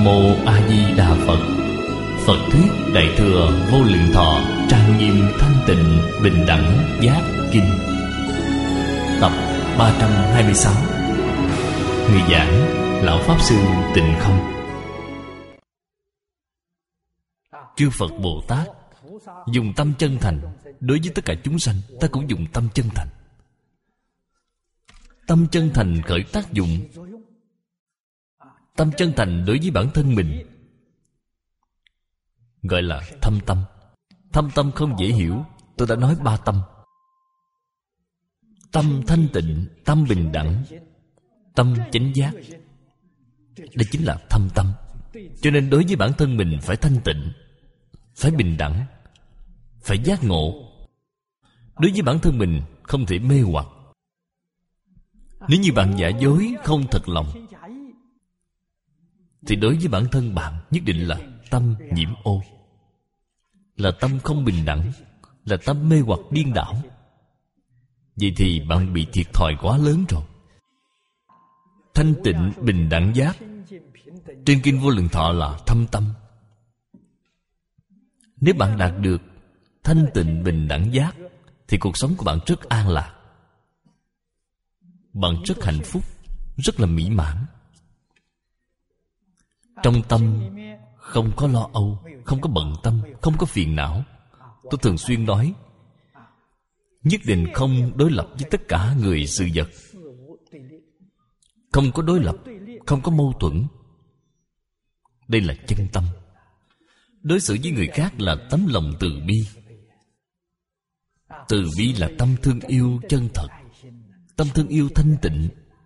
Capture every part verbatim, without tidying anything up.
Nam Mô A Di Đà Phật. Phật thuyết Đại thừa Vô Lượng Thọ trang nghiêm thanh tịnh bình đẳng giác kinh. Tập ba trăm hai mươi sáu. Người giảng Lão Pháp Sư Tịnh Không. Chư Phật Bồ Tát dùng tâm chân thành. Đối với tất cả chúng sanh, ta cũng dùng tâm chân thành. Tâm chân thành khởi tác dụng. Tâm chân thành đối với bản thân mình gọi là thâm tâm. Thâm tâm không dễ hiểu. Tôi đã nói ba tâm: tâm thanh tịnh, tâm bình đẳng, tâm chánh giác. Đây chính là thâm tâm. Cho nên đối với bản thân mình phải thanh tịnh, phải bình đẳng, phải giác ngộ. Đối với bản thân mình không thể mê hoặc. Nếu như bạn giả dối không thật lòng, thì đối với bản thân bạn nhất định là tâm nhiễm ô, là tâm không bình đẳng, là tâm mê hoặc điên đảo. Vậy thì bạn bị thiệt thòi quá lớn rồi. Thanh tịnh bình đẳng giác trên Kinh Vô Lượng Thọ là thâm tâm. Nếu bạn đạt được thanh tịnh bình đẳng giác thì cuộc sống của bạn rất an lạc. Bạn rất hạnh phúc, rất là mỹ mãn. Trong tâm không có lo âu, không có bận tâm, không có phiền não. Tôi thường xuyên nói, nhất định không đối lập với tất cả người sự vật. Không có đối lập, không có mâu thuẫn. Đây là chân tâm. Đối xử với người khác là tấm lòng từ bi. Từ bi là tâm thương yêu chân thật, tâm thương yêu thanh tịnh.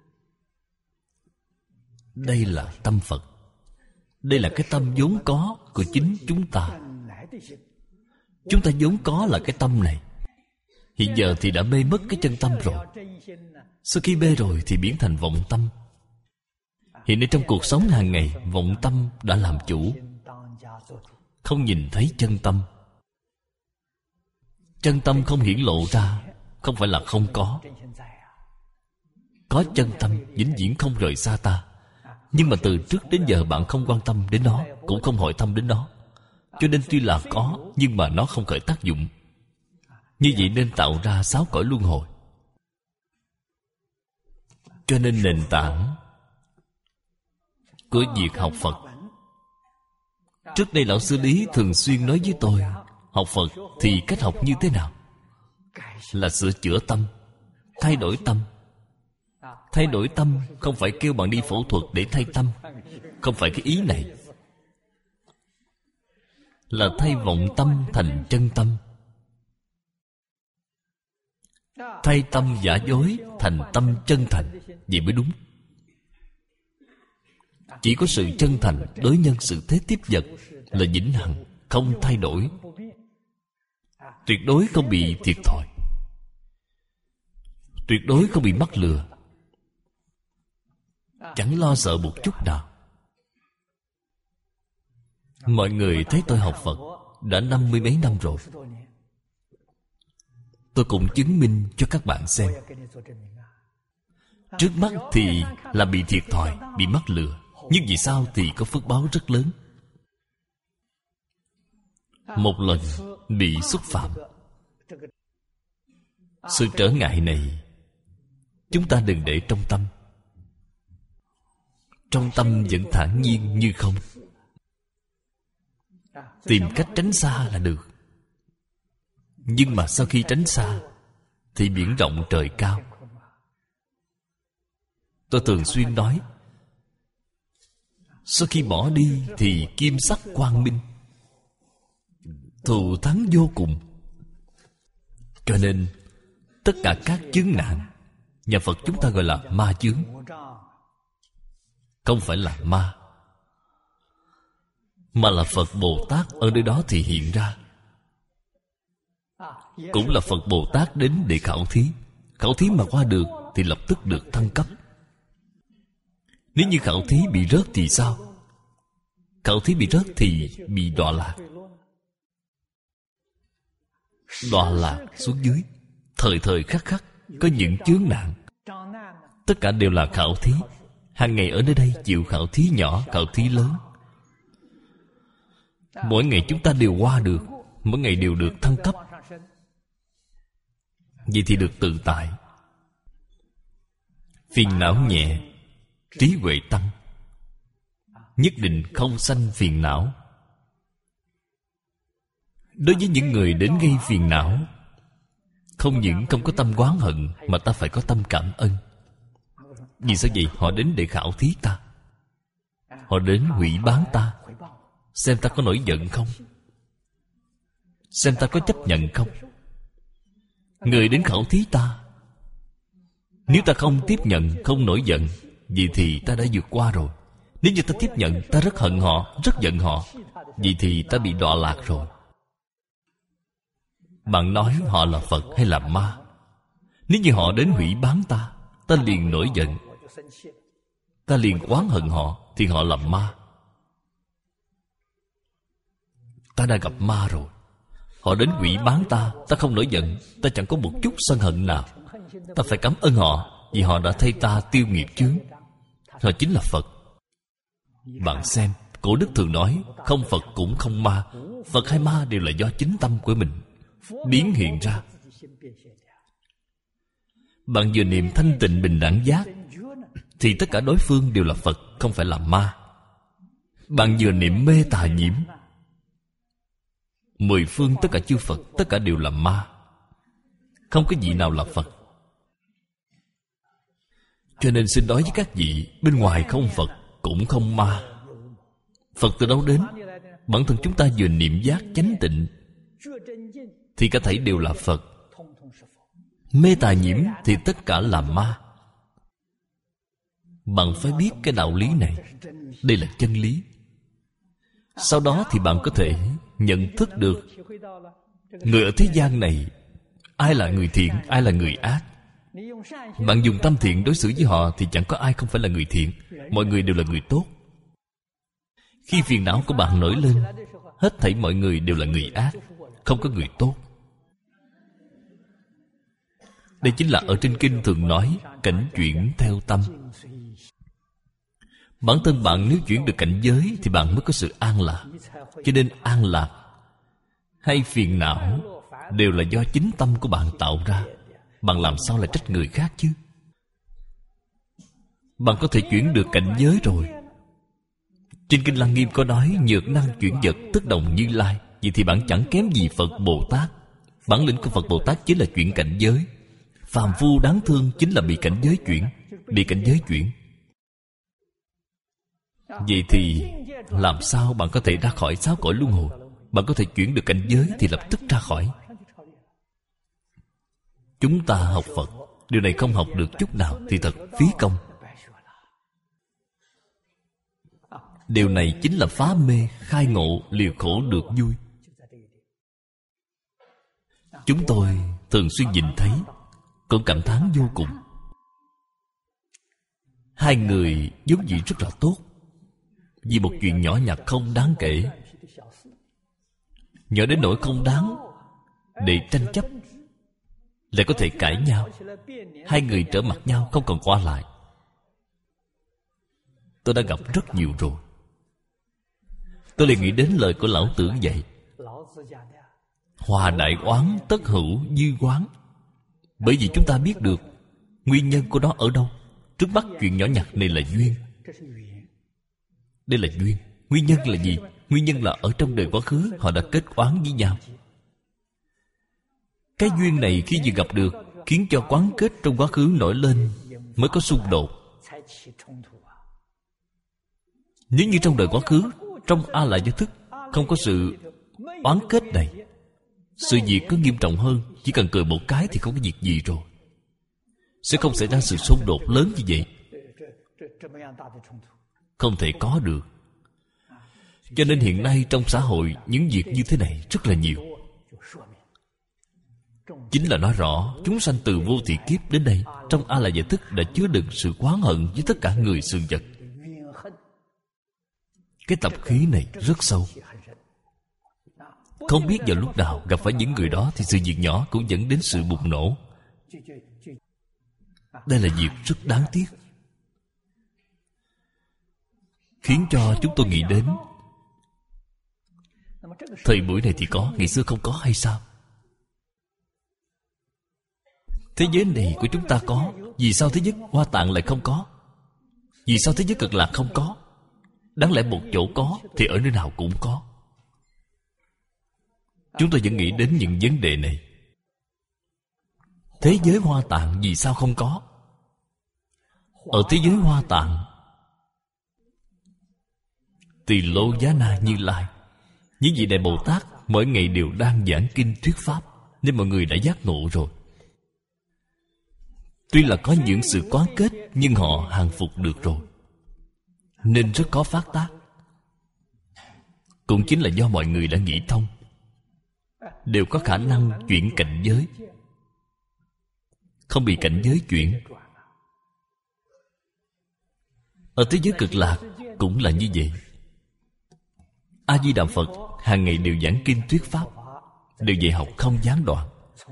Đây là tâm Phật. Đây là cái tâm vốn có của chính chúng ta. Chúng ta vốn có là cái tâm này. Hiện giờ thì đã mê mất cái chân tâm rồi. Sau khi mê rồi thì biến thành vọng tâm. Hiện nay trong cuộc sống hàng ngày, vọng tâm đã làm chủ, không nhìn thấy chân tâm. Chân tâm không hiển lộ ra, không phải là không có. Có chân tâm vĩnh viễn không rời xa ta. Nhưng mà từ trước đến giờ bạn không quan tâm đến nó, cũng không hỏi thăm đến nó. Cho nên tuy là có, nhưng mà nó không khởi tác dụng. Như vậy nên tạo ra sáu cõi luân hồi. Cho nên nền tảng của việc học Phật. Trước đây Lão Sư Lý thường xuyên nói với tôi, học Phật thì cách học như thế nào? Là sửa chữa tâm, thay đổi tâm. Thay đổi tâm không phải kêu bạn đi phẫu thuật để thay tâm. Không phải cái ý này. Là thay vọng tâm thành chân tâm. Thay tâm giả dối thành tâm chân thành. Vậy mới đúng. Chỉ có sự chân thành đối nhân sự thế tiếp vật là vĩnh hằng, không thay đổi. Tuyệt đối không bị thiệt thòi, tuyệt đối không bị mắc lừa. Chẳng lo sợ một chút nào. Mọi người thấy tôi học Phật đã năm mươi mấy năm rồi. Tôi cũng chứng minh cho các bạn xem. Trước mắt thì là bị thiệt thòi, bị mắc lừa. Nhưng vì sao thì có phước báo rất lớn. Một lần bị xúc phạm. Sự trở ngại này chúng ta đừng để trong tâm. Trong tâm vẫn thản nhiên như không. Tìm cách tránh xa là được. Nhưng mà sau khi tránh xa thì biển rộng trời cao. Tôi thường xuyên nói, sau khi bỏ đi thì kim sắc quang minh, thù thắng vô cùng. Cho nên tất cả các chướng nạn, nhà Phật chúng ta gọi là ma chướng. Không phải là ma, mà là Phật Bồ Tát ở nơi đó thì hiện ra. Cũng là Phật Bồ Tát đến để khảo thí. Khảo thí mà qua được thì lập tức được thăng cấp. Nếu như khảo thí bị rớt thì sao? Khảo thí bị rớt thì bị đọa lạc. Đọa lạc xuống dưới. Thời thời khắc khắc có những chướng nạn. Tất cả đều là khảo thí. Hàng ngày ở nơi đây chịu khảo thí nhỏ, khảo thí lớn. Mỗi ngày chúng ta đều qua được, mỗi ngày đều được thăng cấp. Vậy thì được tự tại. Phiền não nhẹ, trí huệ tăng. Nhất định không sanh phiền não. Đối với những người đến gây phiền não, không những không có tâm oán hận, mà ta phải có tâm cảm ơn. Vì sao vậy? Họ đến để khảo thí ta, họ đến hủy bán ta, xem ta có nổi giận không, xem ta có chấp nhận không. Người đến khảo thí ta, nếu ta không tiếp nhận, không nổi giận, vậy thì ta đã vượt qua rồi. Nếu như ta tiếp nhận, ta rất hận họ, rất giận họ, vậy thì ta bị đọa lạc rồi. Bạn nói họ là Phật hay là ma? Nếu như họ đến hủy bán ta, ta liền nổi giận, ta liền oán hận họ, thì họ là ma. Ta đã gặp ma rồi. Họ đến hủy bán ta, ta không nổi giận, ta chẳng có một chút sân hận nào. Ta phải cảm ơn họ, vì họ đã thay ta tiêu nghiệp chướng. Họ chính là Phật. Bạn xem, cổ đức thường nói, không Phật cũng không ma. Phật hay ma đều là do chính tâm của mình biến hiện ra. Bạn vừa niệm thanh tịnh bình đẳng giác, thì tất cả đối phương đều là Phật, không phải là ma. Bạn vừa niệm mê tà nhiễm, mười phương tất cả chư Phật, tất cả đều là ma, không có vị nào là Phật. Cho nên xin nói với các vị, bên ngoài không Phật cũng không ma. Phật từ đâu đến? Bản thân chúng ta vừa niệm giác chánh tịnh thì cả thảy đều là Phật. Mê tà nhiễm thì tất cả là ma. Bạn phải biết cái đạo lý này. Đây là chân lý. Sau đó thì bạn có thể nhận thức được người ở thế gian này, ai là người thiện, ai là người ác. Bạn dùng tâm thiện đối xử với họ thì chẳng có ai không phải là người thiện. Mọi người đều là người tốt. Khi phiền não của bạn nổi lên, hết thảy mọi người đều là người ác, không có người tốt. Đây chính là ở trên kinh thường nói cảnh chuyển theo tâm. Bản thân bạn nếu chuyển được cảnh giới thì bạn mới có sự an lạc. Cho nên an lạc hay phiền não đều là do chính tâm của bạn tạo ra. Bạn làm sao lại trách người khác chứ? Bạn có thể chuyển được cảnh giới rồi. Trên kinh Lăng Nghiêm có nói nhược năng chuyển vật tức đồng Như Lai. Vậy thì bạn chẳng kém gì Phật Bồ Tát. Bản lĩnh của Phật Bồ Tát chính là chuyển cảnh giới. Phàm phu đáng thương chính là bị cảnh giới chuyển. Bị cảnh giới chuyển. Vậy thì làm sao bạn có thể ra khỏi sáu cõi luân hồi? Bạn có thể chuyển được cảnh giới thì lập tức ra khỏi. Chúng ta học Phật, điều này không học được chút nào thì thật phí công. Điều này chính là phá mê, khai ngộ, liều khổ được vui. Chúng tôi thường xuyên nhìn thấy, cũng cảm thán vô cùng. Hai người vốn dĩ rất là tốt, vì một chuyện nhỏ nhặt không đáng kể, nhỏ đến nỗi không đáng để tranh chấp, lại có thể cãi nhau. Hai người trở mặt nhau không còn qua lại. Tôi đã gặp rất nhiều rồi. Tôi liền nghĩ đến lời của Lão Tử dạy: hòa đại oán tất hữu dư oán. Bởi vì chúng ta biết được nguyên nhân của nó ở đâu. Trước mắt chuyện nhỏ nhặt này là duyên. Đây là duyên. Nguyên nhân là gì? Nguyên nhân là ở trong đời quá khứ họ đã kết oán với nhau. Cái duyên này khi vừa gặp được, khiến cho quán kết trong quá khứ nổi lên, mới có xung đột. Nếu như trong đời quá khứ, trong A Lại Gia Thức không có sự oán kết này, sự việc có nghiêm trọng hơn. Chỉ cần cười một cái thì không có việc gì rồi, sẽ không xảy ra sự xung đột lớn như vậy. Không thể có được. Cho nên hiện nay trong xã hội những việc như thế này rất là nhiều. Chính là nói rõ chúng sanh từ vô thị kiếp đến đây, trong A Lại Gia Thức đã chứa đựng sự oán hận với tất cả người sự vật. Cái tập khí này rất sâu. Không biết vào lúc nào gặp phải những người đó thì sự việc nhỏ cũng dẫn đến sự bùng nổ. Đây là việc rất đáng tiếc, khiến cho chúng tôi nghĩ đến Thời buổi này thì có, ngày xưa không có hay sao? Thế giới này của chúng ta có, vì sao thế giới Hoa Tạng lại không có? Vì sao thế giới Cực Lạc không có? Đáng lẽ một chỗ có thì ở nơi nào cũng có. Chúng tôi vẫn nghĩ đến những vấn đề này. Thế giới Hoa Tạng vì sao không có? Ở thế giới Hoa Tạng, Tỳ Lô Giá Na Như Lai, những vị Đại Bồ Tát mỗi ngày đều đang giảng kinh thuyết pháp, nên mọi người đã giác ngộ rồi. Tuy là có những sự quán kết, nhưng họ hàng phục được rồi, nên rất có phát tác. Cũng chính là do mọi người đã nghĩ thông, đều có khả năng chuyển cảnh giới, không bị cảnh giới chuyển. Ở thế giới Cực Lạc cũng là như vậy. A Di Đà Phật hàng ngày đều giảng kinh thuyết pháp, đều dạy học không gián đoạn.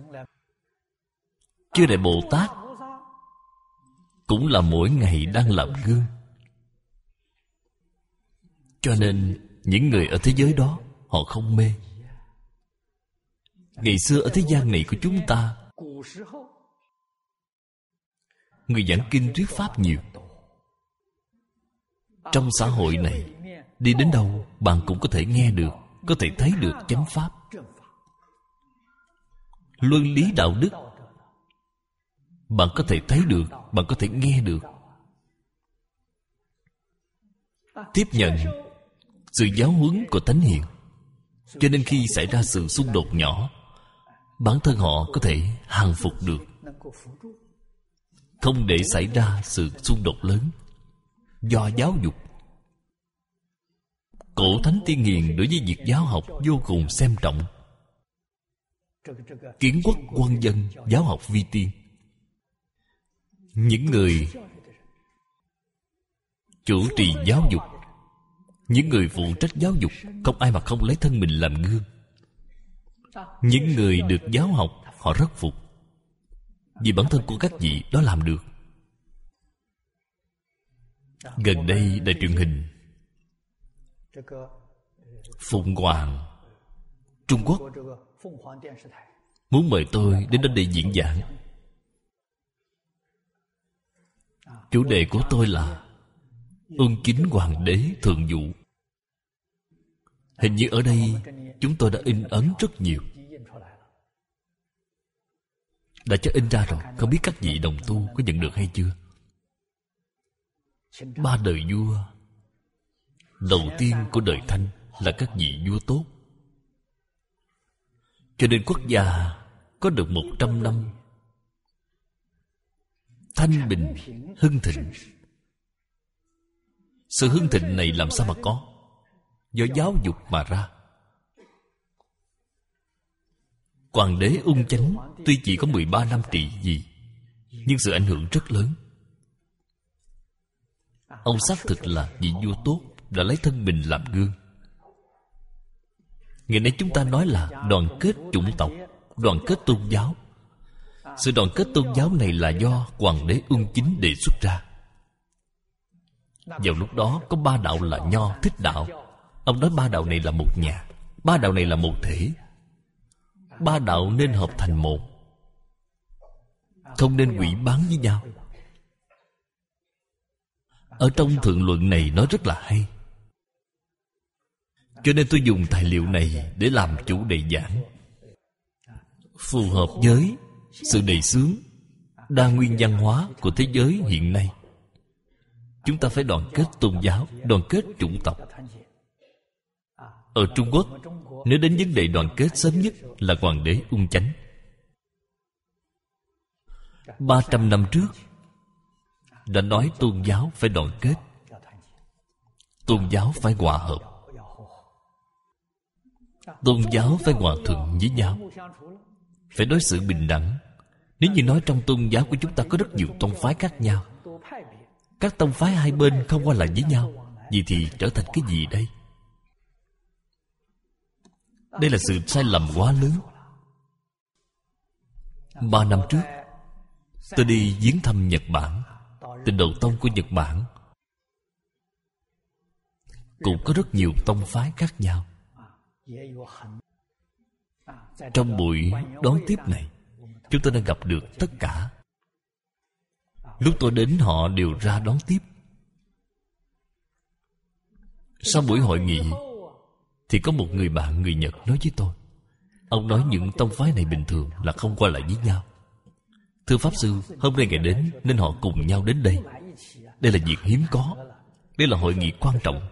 Chư Đại Bồ Tát cũng là mỗi ngày đang làm gương. Cho nên những người ở thế giới đó họ không mê. Ngày xưa ở thế gian này của chúng ta, người giảng kinh thuyết pháp nhiều. Trong xã hội này, đi đến đâu bạn cũng có thể nghe được, có thể thấy được chánh pháp. Luân lý đạo đức bạn có thể thấy được, bạn có thể nghe được. Tiếp nhận sự giáo huấn của Thánh Hiền. Cho nên khi xảy ra sự xung đột nhỏ, bản thân họ có thể hàng phục được, không để xảy ra sự xung đột lớn. Do giáo dục, Cổ Thánh Tiên Hiền đối với việc giáo học vô cùng xem trọng. Kiến quốc quân dân, giáo học vi tiên. Những người chủ trì giáo dục, những người phụ trách giáo dục, không ai mà không lấy thân mình làm gương. Những người được giáo học, họ rất phục, vì bản thân của các vị đó làm được. Gần đây đài truyền hình Phụng Hoàng Trung Quốc muốn mời tôi đến đây diễn giảng. Chủ đề của tôi là Ưng Kính Hoàng đế Thượng Dụ. Hình như ở đây chúng tôi đã in ấn rất nhiều, đã cho in ra rồi. Không biết các vị đồng tu có nhận được hay chưa? Ba đời vua đầu tiên của đời Thanh là các vị vua tốt. Cho nên quốc gia có được một trăm năm thanh bình, hưng thịnh. Sự hưng thịnh này làm sao mà có? Do giáo dục mà ra. Hoàng đế Ung Chánh tuy chỉ có mười ba năm trị vì, nhưng sự ảnh hưởng rất lớn. Ông xác thực là vị vua tốt, đã lấy thân mình làm gương. Ngày nay chúng ta nói là đoàn kết chủng tộc, đoàn kết tôn giáo. Sự đoàn kết tôn giáo này là do Hoàng đế Ung Chính đề xuất ra. Vào lúc đó có ba đạo là Nho, Thích đạo. Ông nói ba đạo này là một nhà, ba đạo này là một thể. Ba đạo nên hợp thành một, không nên quỷ bán với nhau. Ở trong Thượng Luận này nói rất là hay. Cho nên tôi dùng tài liệu này để làm chủ đề giảng, phù hợp với sự đề xướng đa nguyên văn hóa của thế giới hiện nay. Chúng ta phải đoàn kết tôn giáo, đoàn kết chủng tộc. Ở Trung Quốc, nếu đến vấn đề đoàn kết sớm nhất là Hoàng đế Ung Chánh. Ba trăm năm trước đã nói tôn giáo phải đoàn kết, tôn giáo phải hòa hợp, tôn giáo phải hòa thuận với nhau, phải đối xử bình đẳng. Nếu như nói trong tôn giáo của chúng ta có rất nhiều tông phái khác nhau, các tông phái hai bên không qua lại với nhau, vậy thì trở thành cái gì đây? Đây là sự sai lầm quá lớn. Ba năm trước tôi đi viếng thăm Nhật Bản. Tịnh Độ Tông của Nhật Bản cũng có rất nhiều tông phái khác nhau. Trong buổi đón tiếp này, chúng tôi đã gặp được tất cả. Lúc tôi đến họ đều ra đón tiếp. Sau buổi hội nghị thì có một người bạn người Nhật nói với tôi, ông nói những tông phái này bình thường là không qua lại với nhau. Thưa Pháp Sư, hôm nay ngày đến nên họ cùng nhau đến đây. Đây là việc hiếm có. Đây là hội nghị quan trọng.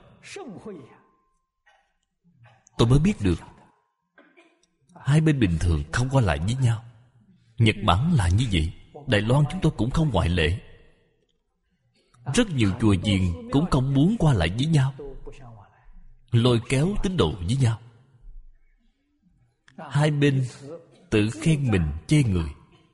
Tôi mới biết được hai bên bình thường không qua lại với nhau. Nhật Bản là như vậy. Đài Loan chúng tôi cũng không ngoại lệ. Rất nhiều chùa chiền cũng không muốn qua lại với nhau, lôi kéo tín đồ với nhau. Hai bên tự khen mình chê người,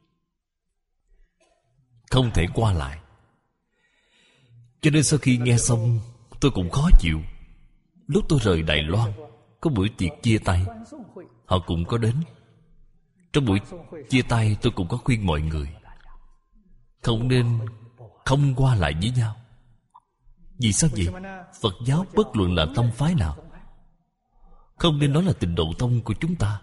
không thể qua lại. Cho nên sau khi nghe xong, tôi cũng khó chịu. Lúc tôi rời Đài Loan, có buổi tiệc chia tay, họ cũng có đến. Trong buổi chia tay, tôi cũng có khuyên mọi người không nên không qua lại với nhau. Vì sao vậy? Phật giáo bất luận là tông phái nào, không nên nói là Tịnh Độ Tông của chúng ta.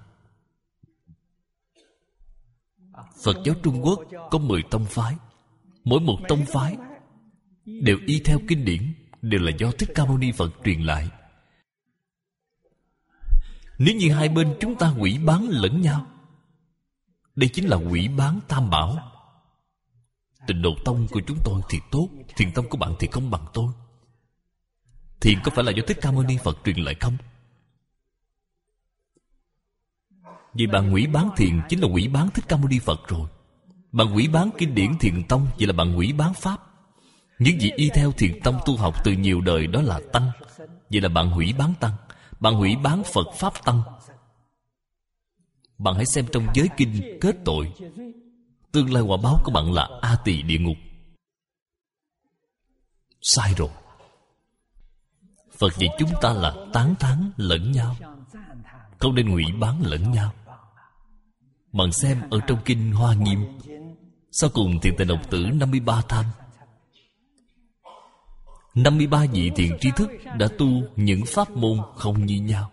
Phật giáo Trung Quốc có mười tông phái. Mỗi một tông phái đều y theo kinh điển, đều là do Thích Ca Mâu Ni Phật truyền lại. Nếu như hai bên chúng ta hủy bán lẫn nhau, đây chính là hủy bán tam bảo. Tịnh Độ Tông của chúng tôi thì tốt, Thiền Tông của bạn thì không bằng tôi. Thiền có phải là do Thích Ca Mâu Ni Phật truyền lại không? Vì bạn hủy bán thiền chính là hủy bán Thích Ca Mâu Ni Phật rồi. Bạn hủy bán kinh điển Thiền Tông, vậy là bạn hủy bán Pháp. Những gì y theo Thiền Tông tu học từ nhiều đời đó là Tăng, vậy là bạn hủy bán Tăng. Bạn hủy bán Phật Pháp Tăng. Bạn hãy xem trong giới kinh kết tội, tương lai quả báo của bạn là A Tỳ địa ngục. Sai rồi. Phật dạy chúng ta là tán thán lẫn nhau, không nên hủy bán lẫn nhau. Bạn xem ở trong kinh Hoa Nghiêm, sau cùng Thiền Tịnh Độc Tử năm mươi ba tham, năm mươi ba vị thiện tri thức đã tu những pháp môn không như nhau.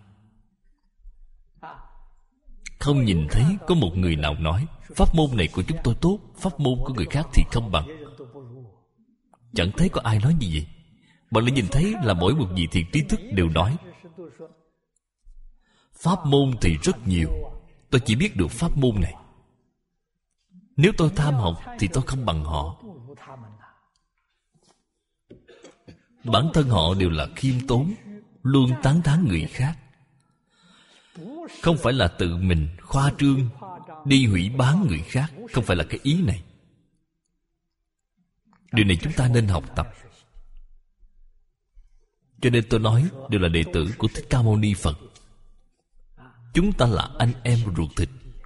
Không nhìn thấy có một người nào nói pháp môn này của chúng tôi tốt, pháp môn của người khác thì không bằng. Chẳng thấy có ai nói như vậy. Bạn lại nhìn thấy là mỗi một vị thiện tri thức đều nói pháp môn thì rất nhiều, tôi chỉ biết được pháp môn này. Nếu tôi tham học thì tôi không bằng họ. Bản thân họ đều là khiêm tốn, luôn tán thán người khác, không phải là tự mình khoa trương đi hủy bán người khác. Không phải là cái ý này. Điều này chúng ta nên học tập. Cho nên tôi nói đều là đệ tử của Thích Ca Mâu Ni Phật. Chúng ta là anh em ruột thịt,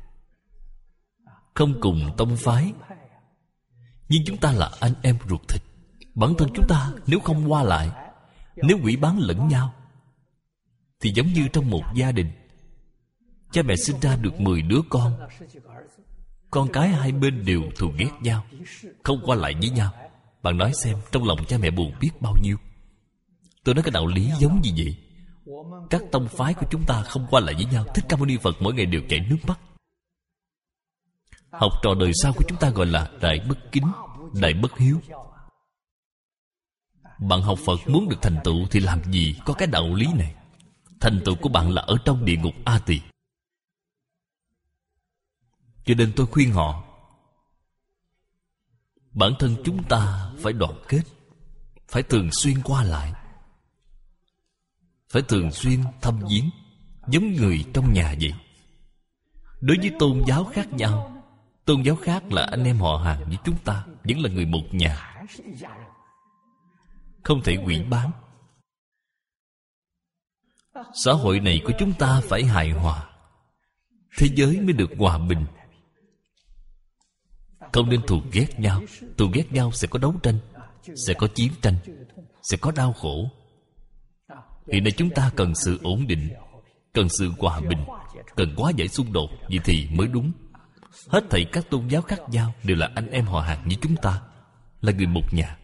không cùng tông phái, nhưng chúng ta là anh em ruột thịt. Bản thân chúng ta nếu không qua lại, nếu hủy bán lẫn nhau, thì giống như trong một gia đình, cha mẹ sinh ra được mười đứa con, con cái hai bên đều thù ghét nhau, không qua lại với nhau. Bạn nói xem, trong lòng cha mẹ buồn biết bao nhiêu. Tôi nói cái đạo lý giống như vậy. Các tông phái của chúng ta không qua lại với nhau. Thích Ca Mâu Ni Phật mỗi ngày đều chảy nước mắt. Học trò đời sau của chúng ta gọi là đại bất kính, đại bất hiếu. Bạn học Phật muốn được thành tựu thì làm gì có cái đạo lý này. Thành tựu của bạn là ở trong địa ngục A Tỳ. Cho nên tôi khuyên họ, bản thân chúng ta phải đoàn kết, phải thường xuyên qua lại, phải thường xuyên thăm viếng, giống người trong nhà vậy. Đối với tôn giáo khác nhau, tôn giáo khác là anh em họ hàng với chúng ta, vẫn là người một nhà, không thể hủy bán. Xã hội này của chúng ta phải hài hòa, thế giới mới được hòa bình. Không nên thù ghét nhau. Thù ghét nhau sẽ có đấu tranh, sẽ có chiến tranh, sẽ có đau khổ. Hiện nay chúng ta cần sự ổn định, cần sự hòa bình, cần hóa giải xung đột. Vậy thì mới đúng. Hết thảy các tôn giáo khác nhau đều là anh em họ hàng như chúng ta, là người một nhà.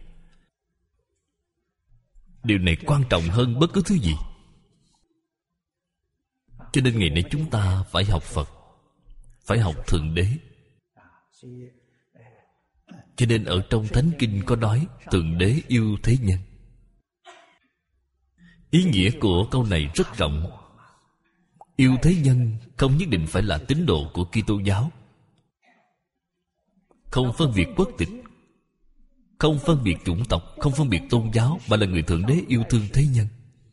Điều này quan trọng hơn bất cứ thứ gì. Cho nên ngày nay chúng ta phải học Phật, phải học Thượng Đế. Cho nên ở trong Thánh Kinh có nói Thượng Đế yêu thế nhân. Ý nghĩa của câu này rất rộng. Yêu thế nhân không nhất định phải là tín đồ của Kitô giáo, không phân biệt quốc tịch, không phân biệt chủng tộc, không phân biệt tôn giáo, mà là người Thượng Đế yêu thương thế nhân.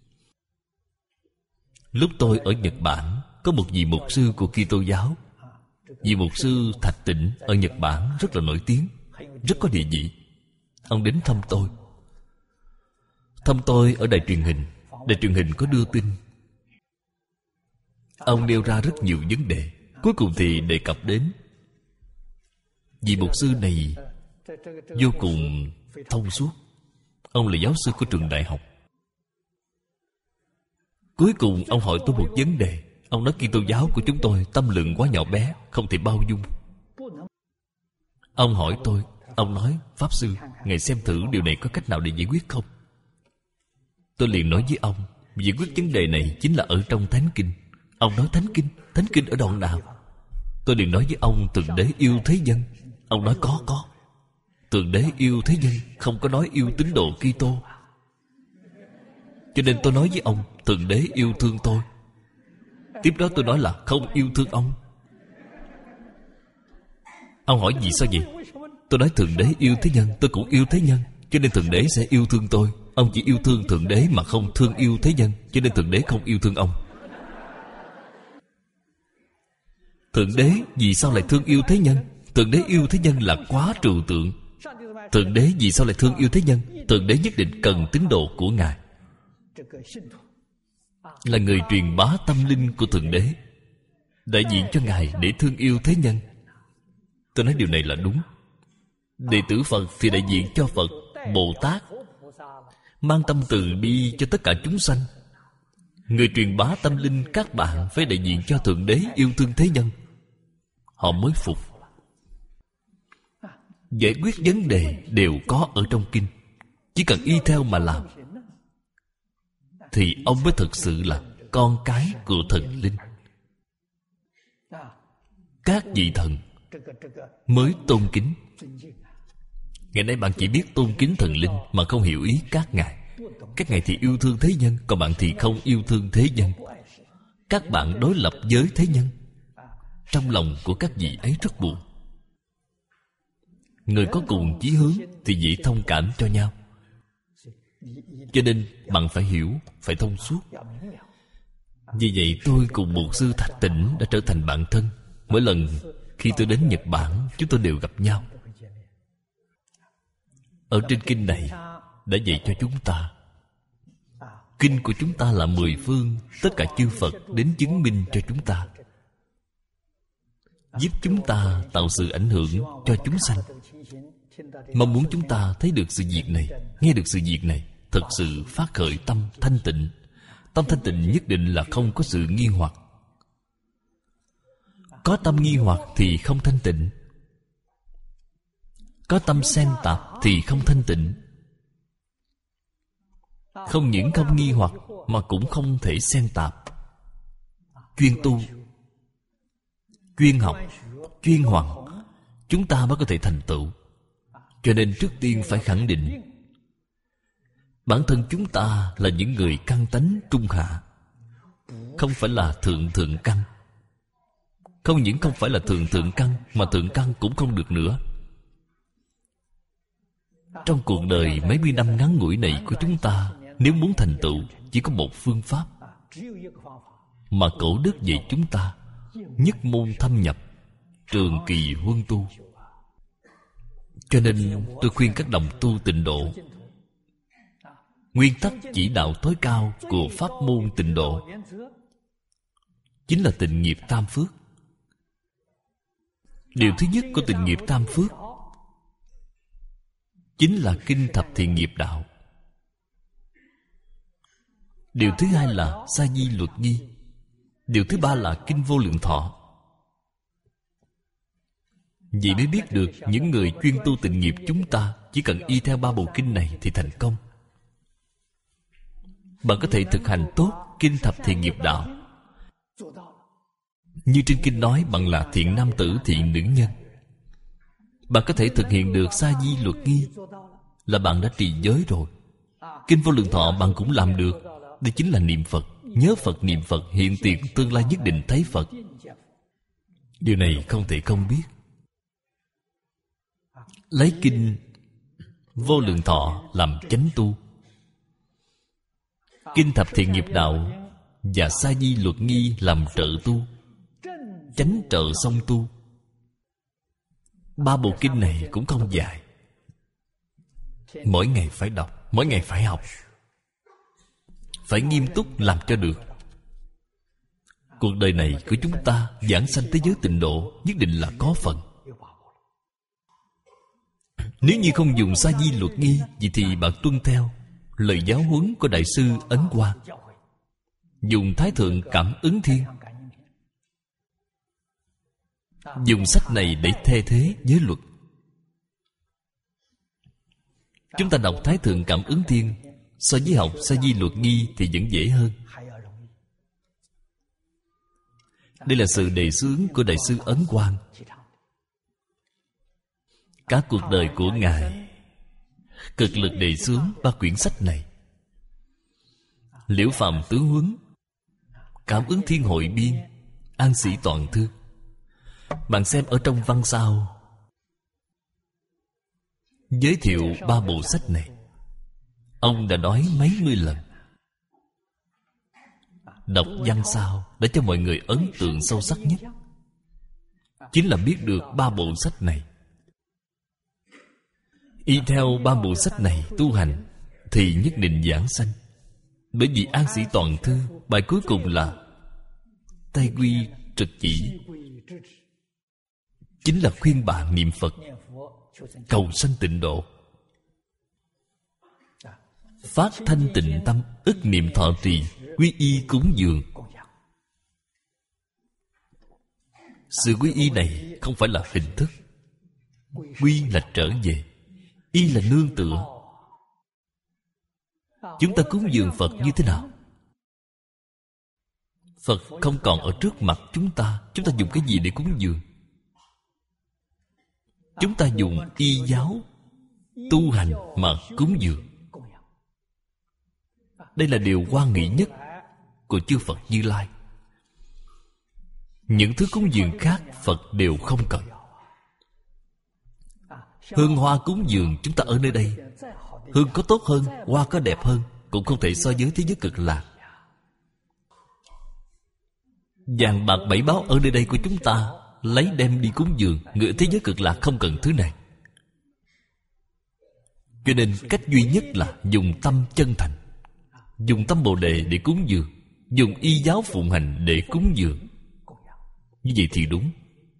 Lúc tôi ở Nhật Bản, có một vị mục sư của Kitô giáo. Vị mục sư Thạch Tịnh ở Nhật Bản rất là nổi tiếng, rất có địa vị. Ông đến thăm tôi. Thăm tôi ở đài truyền hình. Đài truyền hình có đưa tin. Ông nêu ra rất nhiều vấn đề. Cuối cùng thì đề cập đến vị mục sư này vô cùng thông suốt. Ông là giáo sư của trường đại học. Cuối cùng ông hỏi tôi một vấn đề. Ông nói Kitô giáo của chúng tôi tâm lượng quá nhỏ bé, không thể bao dung. Ông hỏi tôi, ông nói Pháp Sư, ngài xem thử điều này có cách nào để giải quyết không? Tôi liền nói với ông, giải quyết vấn đề này chính là ở trong Thánh Kinh. Ông nói Thánh Kinh, Thánh Kinh ở đoạn nào? Tôi liền nói với ông Thượng Đế yêu thế nhân. Ông nói có, có. Thượng Đế yêu thế nhân, không có nói yêu tín đồ Kitô. Cho nên tôi nói với ông Thượng Đế yêu thương tôi. Tiếp đó tôi nói là không yêu thương ông. Ông hỏi vì sao vậy? Tôi nói Thượng Đế yêu thế nhân, tôi cũng yêu thế nhân, cho nên Thượng Đế sẽ yêu thương tôi. Ông chỉ yêu thương Thượng Đế mà không thương yêu thế nhân, cho nên Thượng Đế không yêu thương ông. Thượng Đế vì sao lại thương yêu thế nhân? Thượng Đế yêu thế nhân là quá trừu tượng. Thượng Đế vì sao lại thương yêu thế nhân? Thượng Đế nhất định cần tín đồ của Ngài, là người truyền bá tâm linh của Thượng Đế, đại diện cho Ngài để thương yêu thế nhân. Tôi nói điều này là đúng. Đệ tử Phật thì đại diện cho Phật, Bồ Tát, mang tâm từ bi cho tất cả chúng sanh. Người truyền bá tâm linh các bạn phải đại diện cho Thượng Đế yêu thương thế nhân. Họ mới phục. Giải quyết vấn đề đều có ở trong kinh. Chỉ cần y theo mà làm thì ông mới thực sự là con cái của thần linh. Các vị thần mới tôn kính. Ngày nay bạn chỉ biết tôn kính thần linh mà không hiểu ý các ngài. Các ngài thì yêu thương thế nhân, còn bạn thì không yêu thương thế nhân. Các bạn đối lập với thế nhân. Trong lòng của các vị ấy rất buồn. Người có cùng chí hướng thì dễ thông cảm cho nhau. Cho nên bạn phải hiểu, phải thông suốt. Vì vậy tôi cùng mục sư Thạch Tịnh đã trở thành bạn thân. Mỗi lần khi tôi đến Nhật Bản, chúng tôi đều gặp nhau. Ở trên kinh này đã dạy cho chúng ta. Kinh của chúng ta là mười phương, tất cả chư Phật đến chứng minh cho chúng ta, giúp chúng ta tạo sự ảnh hưởng cho chúng sanh. Mong muốn chúng ta thấy được sự việc này, nghe được sự việc này, thật sự phát khởi tâm thanh tịnh. Tâm thanh tịnh nhất định là không có sự nghi hoặc. Có tâm nghi hoặc thì không thanh tịnh. Có tâm xen tạp thì không thanh tịnh. Không những không nghi hoặc mà cũng không thể xen tạp. Chuyên tu, chuyên học, chuyên hoằng, chúng ta mới có thể thành tựu. Cho nên trước tiên phải khẳng định bản thân chúng ta là những người căn tánh trung hạ, không phải là thượng thượng căn. Không những không phải là thượng thượng căn, mà thượng căn cũng không được nữa. Trong cuộc đời mấy mươi năm ngắn ngủi này của chúng ta, nếu muốn thành tựu, chỉ có một phương pháp mà cổ đức dạy chúng ta: nhất môn thâm nhập, trường kỳ huân tu. Cho nên tôi khuyên các đồng tu tịnh độ, nguyên tắc chỉ đạo tối cao của pháp môn tịnh độ chính là tịnh nghiệp tam phước. Điều thứ nhất của tịnh nghiệp tam phước chính là kinh thập thiện nghiệp đạo. Điều thứ hai là sa di luật nhi. Điều thứ ba là kinh vô lượng thọ. Vậy mới biết được những người chuyên tu tịnh nghiệp chúng ta chỉ cần y theo ba bộ kinh này thì thành công. Bạn có thể thực hành tốt kinh thập thiện nghiệp đạo, Như trên kinh nói, bạn là thiện nam tử, thiện nữ nhân. Bạn có thể thực hiện được sa di luật nghi, là bạn đã trì giới rồi. Kinh Vô Lượng Thọ bạn cũng làm được. Đây chính là niệm Phật. Nhớ Phật, niệm Phật, hiện tiền tương lai nhất định thấy Phật. Điều này không thể không biết. Lấy kinh Vô Lượng Thọ làm chánh tu, kinh Thập Thiện Nghiệp Đạo và sa di luật nghi làm trợ tu, chánh trợ song tu. Ba bộ kinh này cũng không dài. Mỗi ngày phải đọc, mỗi ngày phải học, phải nghiêm túc làm cho được. Cuộc đời này của chúng ta giảng sanh thế giới tịnh độ nhất định là có phần. Nếu như không dùng sa di luật nghi, vậy thì bạn tuân theo lời giáo huấn của Đại sư Ấn Quang, dùng Thái Thượng Cảm Ứng Thiên, dùng sách này để thay thế giới luật. Chúng ta đọc Thái Thượng Cảm Ứng Thiên so với học sa di luật nghi thì vẫn dễ hơn. Đây là sự đề xướng của Đại sư Ấn Quang. Cả cuộc đời của Ngài cực lực đề xướng ba quyển sách này: Liễu Phàm Tướng Huấn, Cảm Ứng Thiên Hội Biên, An Sĩ Toàn Thư. Bạn xem ở trong văn sao giới thiệu ba bộ sách này, ông đã nói mấy mươi lần. Đọc văn sao để cho mọi người ấn tượng sâu sắc nhất chính là biết được ba bộ sách này. Y theo ba bộ sách này tu hành thì nhất định giảng sanh. Bởi vì An Sĩ Toàn Thư bài cuối cùng là Tây Quy Trực Chỉ, chính là khuyên bạn niệm Phật, cầu sanh tịnh độ. Phát thanh tịnh tâm, ức niệm thọ trì, quy y cúng dường. Sự quy y này không phải là hình thức. Quy là trở về, y là nương tựa. Chúng ta cúng dường Phật như thế nào? Phật không còn ở trước mặt chúng ta, chúng ta dùng cái gì để cúng dường? Chúng ta dùng y giáo tu hành mà cúng dường. Đây là điều quan nghị nhất của chư Phật Như Lai. Những thứ cúng dường khác Phật đều không cần. Hương hoa cúng dường chúng ta ở nơi đây, hương có tốt hơn, hoa có đẹp hơn, cũng không thể so với thế giới Cực Lạc. Vàng bạc bảy báu ở nơi đây của chúng ta, lấy đem đi cúng dường, người thế giới Cực Lạc không cần thứ này. Cho nên cách duy nhất là dùng tâm chân thành, dùng tâm Bồ Đề để cúng dường, dùng y giáo phụng hành để cúng dường. Như vậy thì đúng.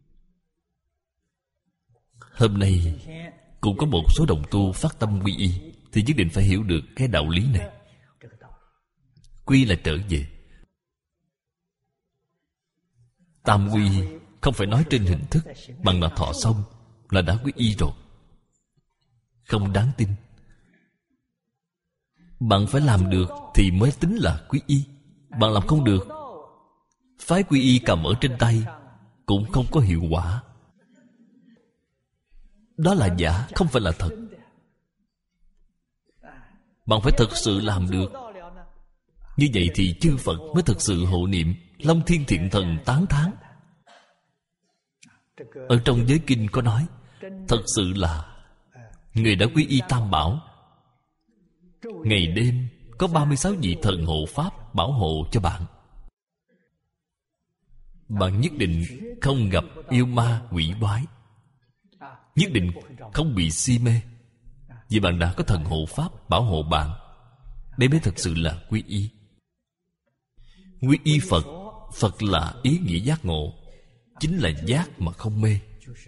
Hôm nay cũng có một số đồng tu phát tâm quy y, thì nhất định phải hiểu được cái đạo lý này. Quy là trở về. Tam quy không phải nói trên hình thức, bằng là thọ xong là đã quy y rồi. Không đáng tin. Bạn phải làm được thì mới tính là quy y. Bạn làm không được, phái quy y cầm ở trên tay cũng không có hiệu quả. Đó là giả, không phải là thật. Bạn phải thực sự làm được. Như vậy thì chư Phật mới thực sự hộ niệm, Long Thiên Thiện Thần tán thán. Ở trong giới kinh có nói, thật sự là người đã quy y Tam Bảo, ngày đêm có ba mươi sáu vị thần hộ pháp bảo hộ cho bạn. Bạn nhất định không gặp yêu ma quỷ quái, nhất định không bị si mê, vì bạn đã có thần hộ pháp bảo hộ bạn. Đây mới thực sự là quy y. Quy y Phật, Phật là ý nghĩa giác ngộ, chính là giác mà không mê.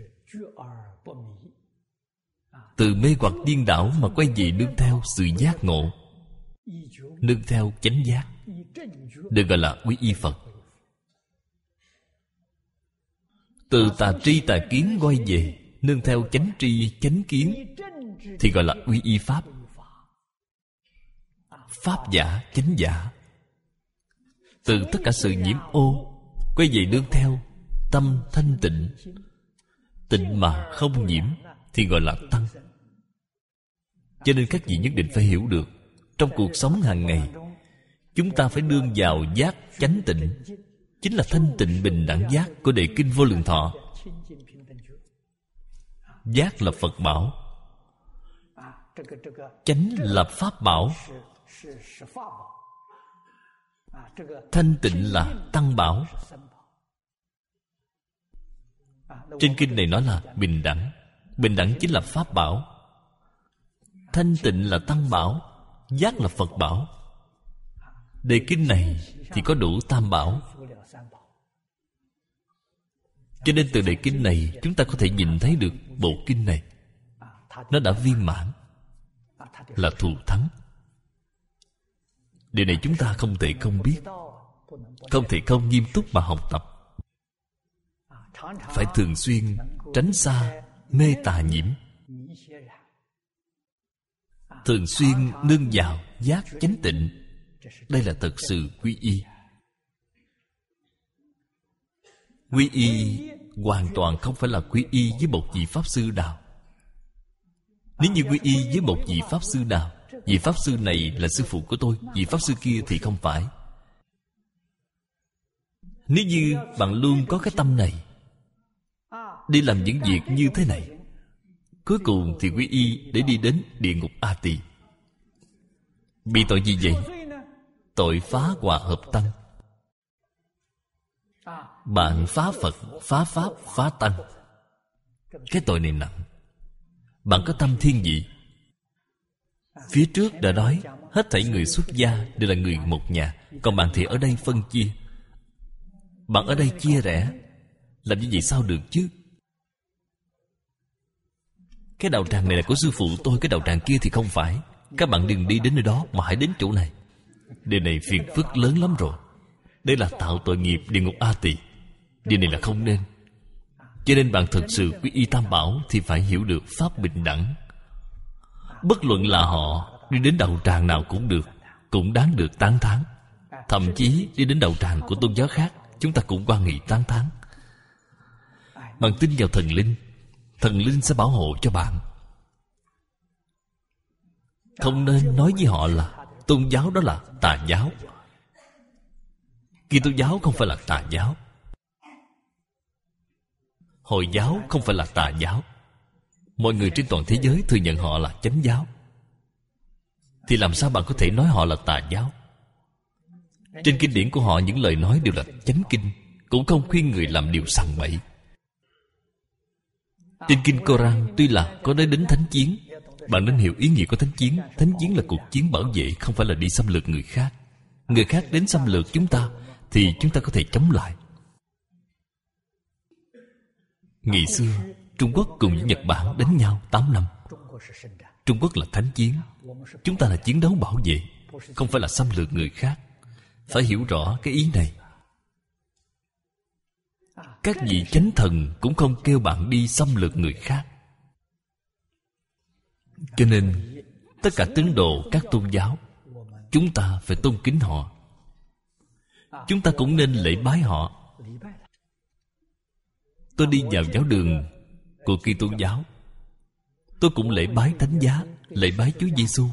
Từ mê hoặc điên đảo mà quay về nương theo sự giác ngộ, nương theo chánh giác, được gọi là quy y Phật. Từ tà tri tà kiến quay về nương theo chánh tri chánh kiến, thì gọi là quy y Pháp. Pháp giả chánh giả. Từ tất cả sự nhiễm ô quay về nương theo Tâm thanh tịnh, tịnh mà không nhiễm thì gọi là tăng. Cho nên các vị nhất định phải hiểu được, trong cuộc sống hàng ngày chúng ta phải đương vào giác chánh tịnh, chính là thanh tịnh bình đẳng giác của Đề Kinh Vô Lượng Thọ. Giác là Phật bảo, chánh là Pháp bảo, thanh tịnh là Tăng bảo. Trên kinh này nói là bình đẳng. Bình đẳng chính là Pháp bảo, thanh tịnh là Tăng bảo, giác là Phật bảo. Đề kinh này thì có đủ tam bảo. Cho nên từ đề kinh này chúng ta có thể nhìn thấy được bộ kinh này nó đã viên mãn, là thù thắng. Điều này chúng ta không thể không biết, không thể không nghiêm túc mà học tập. Phải thường xuyên tránh xa mê tà nhiễm, thường xuyên nương vào giác chánh tịnh. Đây là thật sự quy y. Quy y hoàn toàn không phải là quy y với một vị Pháp Sư nào. Nếu như quy y với một vị Pháp Sư nào, vị Pháp Sư này là sư phụ của tôi, vị Pháp Sư kia thì không phải. Nếu như bạn luôn có cái tâm này, đi làm những việc như thế này, cuối cùng thì quy y để đi đến địa ngục A Tỳ. Bị tội gì vậy? Tội phá hòa hợp tăng. Bạn phá Phật, phá Pháp, phá Tăng. Cái tội này nặng. Bạn có tâm thiên vị. Phía trước đã nói hết thảy người xuất gia đều là người một nhà, còn bạn thì ở đây phân chia. Bạn ở đây chia rẽ, làm như vậy sao được chứ? Cái đạo tràng này là của sư phụ tôi, cái đạo tràng kia thì không phải. Các bạn đừng đi đến nơi đó mà hãy đến chỗ này. Điều này phiền phức lớn lắm rồi. Đây là tạo tội nghiệp địa ngục A Tỳ. Điều này là không nên. Cho nên bạn thực sự quy y tam bảo thì phải hiểu được pháp bình đẳng. Bất luận là họ đi đến đạo tràng nào cũng được, cũng đáng được tán thán. Thậm chí đi đến đạo tràng của tôn giáo khác, chúng ta cũng quan nghị tán thán. Bạn tin vào thần linh, thần linh sẽ bảo hộ cho bạn. Không nên nói với họ là tôn giáo đó là tà giáo. Kitô giáo không phải là tà giáo, Hồi giáo không phải là tà giáo. Mọi người trên toàn thế giới thừa nhận họ là chánh giáo, thì làm sao bạn có thể nói họ là tà giáo? Trên kinh điển của họ những lời nói đều là chánh kinh, cũng không khuyên người làm điều sằng bậy. Trên kinh Koran tuy là có nói đến thánh chiến, bạn nên hiểu ý nghĩa của thánh chiến. Thánh chiến là cuộc chiến bảo vệ, không phải là đi xâm lược người khác. Người khác đến xâm lược chúng ta thì chúng ta có thể chống lại. Ngày xưa Trung Quốc cùng với Nhật Bản đánh nhau tám năm. Trung Quốc là thánh chiến, chúng ta là chiến đấu bảo vệ, không phải là xâm lược người khác. Phải hiểu rõ cái ý này. Các vị chánh thần cũng không kêu bạn đi xâm lược người khác. Cho nên tất cả tín đồ các tôn giáo, chúng ta phải tôn kính họ. Chúng ta cũng nên lễ bái họ. Tôi đi vào giáo đường của Kitô giáo, tôi cũng lễ bái Thánh Giá, lễ bái Chúa Giêsu.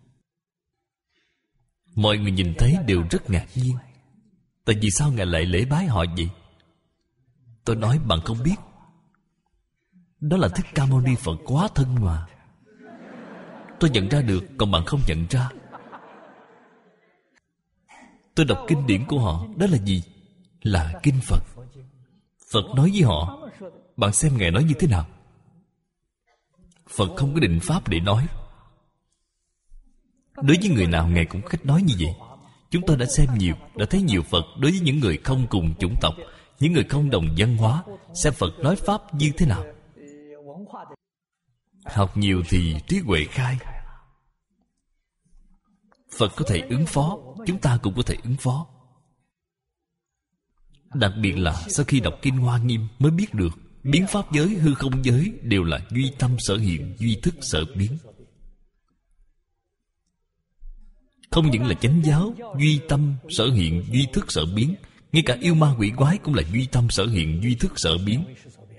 Mọi người nhìn thấy đều rất ngạc nhiên. Tại vì sao Ngài lại lễ bái họ vậy? Tôi nói bạn không biết, đó là Thích Ca Mâu Ni Phật quá thân mà. Tôi nhận ra được, còn bạn không nhận ra. Tôi đọc kinh điển của họ, đó là gì? Là kinh Phật. Phật nói với họ, bạn xem Ngài nói như thế nào. Phật không có định pháp để nói. Đối với người nào Ngài cũng cách nói như vậy. Chúng tôi đã xem nhiều, đã thấy nhiều Phật đối với những người không cùng chủng tộc, những người không đồng văn hóa, xem Phật nói pháp như thế nào. Học nhiều thì trí huệ khai. Phật có thể ứng phó, chúng ta cũng có thể ứng phó. Đặc biệt là sau khi đọc Kinh Hoa Nghiêm mới biết được biến pháp giới, hư không giới đều là duy tâm sở hiện, duy thức sở biến. Không những là chánh giáo, duy tâm sở hiện, duy thức sở biến, Ngay cả yêu ma quỷ quái cũng là duy tâm sở hiện, duy thức sở biến.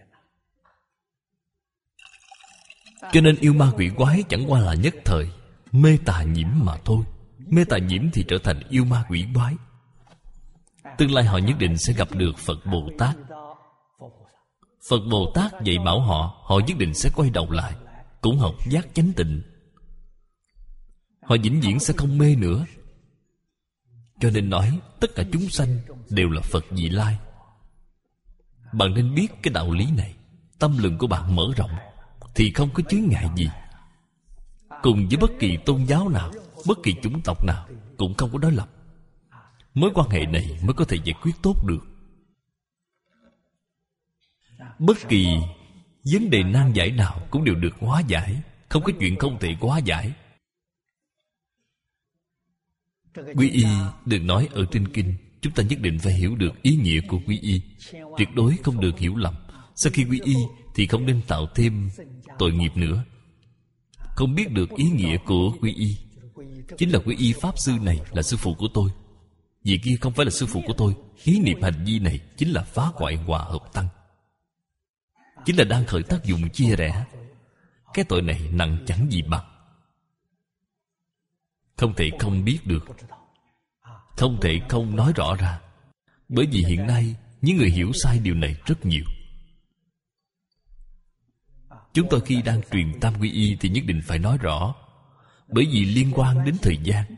Cho nên yêu ma quỷ quái chẳng qua là nhất thời mê tà nhiễm mà thôi. Mê tà nhiễm thì trở thành yêu ma quỷ quái. Tương lai họ nhất định sẽ gặp được Phật Bồ Tát. Phật Bồ Tát dạy bảo họ, họ nhất định sẽ quay đầu lại, cũng học giác chánh tịnh. Họ vĩnh viễn sẽ không mê nữa. Cho nên nói tất cả chúng sanh đều là Phật vị lai. Bạn nên biết cái đạo lý này. Tâm lượng của bạn mở rộng thì không có chướng ngại gì. Cùng với bất kỳ tôn giáo nào, bất kỳ chủng tộc nào cũng không có đối lập. Mối quan hệ này mới có thể giải quyết tốt được. Bất kỳ vấn đề nan giải nào cũng đều được hóa giải. Không có chuyện không thể hóa giải. Quy y được nói ở trên kinh. Chúng ta nhất định phải hiểu được ý nghĩa của quy y. Tuyệt đối không được hiểu lầm. Sau khi quy y thì không nên tạo thêm tội nghiệp nữa. Không biết được ý nghĩa của quy y. Chính là quy y Pháp Sư này là sư phụ của tôi, vị kia không phải là sư phụ của tôi. Ý niệm hành vi này chính là phá hoại hòa hợp tăng, chính là đang khởi tác dụng chia rẽ. Cái tội này nặng chẳng gì bằng. Không thể không biết được, không thể không nói rõ ra. Bởi vì hiện nay những người hiểu sai điều này rất nhiều. Chúng tôi khi đang truyền tam quy y thì nhất định phải nói rõ. Bởi vì liên quan đến thời gian.